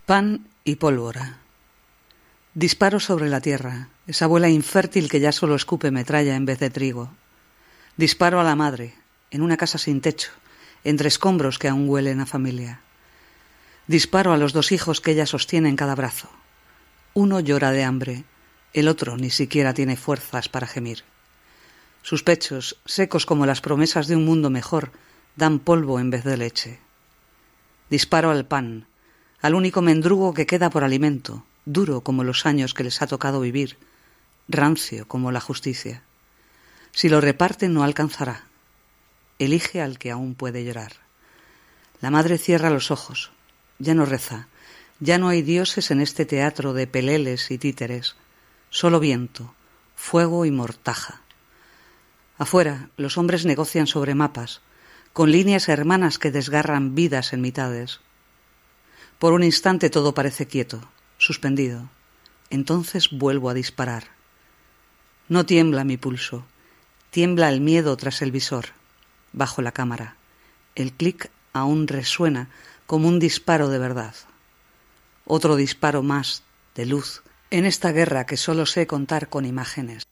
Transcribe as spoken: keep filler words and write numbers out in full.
Pan y pólvora. Disparo sobre la tierra, esa abuela infértil que ya solo escupe metralla en vez de trigo. Disparo a la madre, en una casa sin techo, entre escombros que aún huelen a familia. Disparo a los dos hijos que ella sostiene en cada brazo. Uno llora de hambre, el otro ni siquiera tiene fuerzas para gemir. Sus pechos, secos como las promesas de un mundo mejor, dan polvo en vez de leche. Disparo al pan, al único mendrugo que queda por alimento, duro como los años que les ha tocado vivir, rancio como la justicia. Si lo reparte no alcanzará. Elige al que aún puede llorar. La madre cierra los ojos. Ya no reza. Ya no hay dioses en este teatro de peleles y títeres. Solo viento, fuego y mortaja. Afuera, los hombres negocian sobre mapas, con líneas hermanas que desgarran vidas en mitades. Por un instante todo parece quieto, suspendido. Entonces vuelvo a disparar. No tiembla mi pulso. Tiembla el miedo tras el visor. Bajo la cámara. El clic aún resuena como un disparo de verdad. Otro disparo más, de luz, en esta guerra que solo sé contar con imágenes.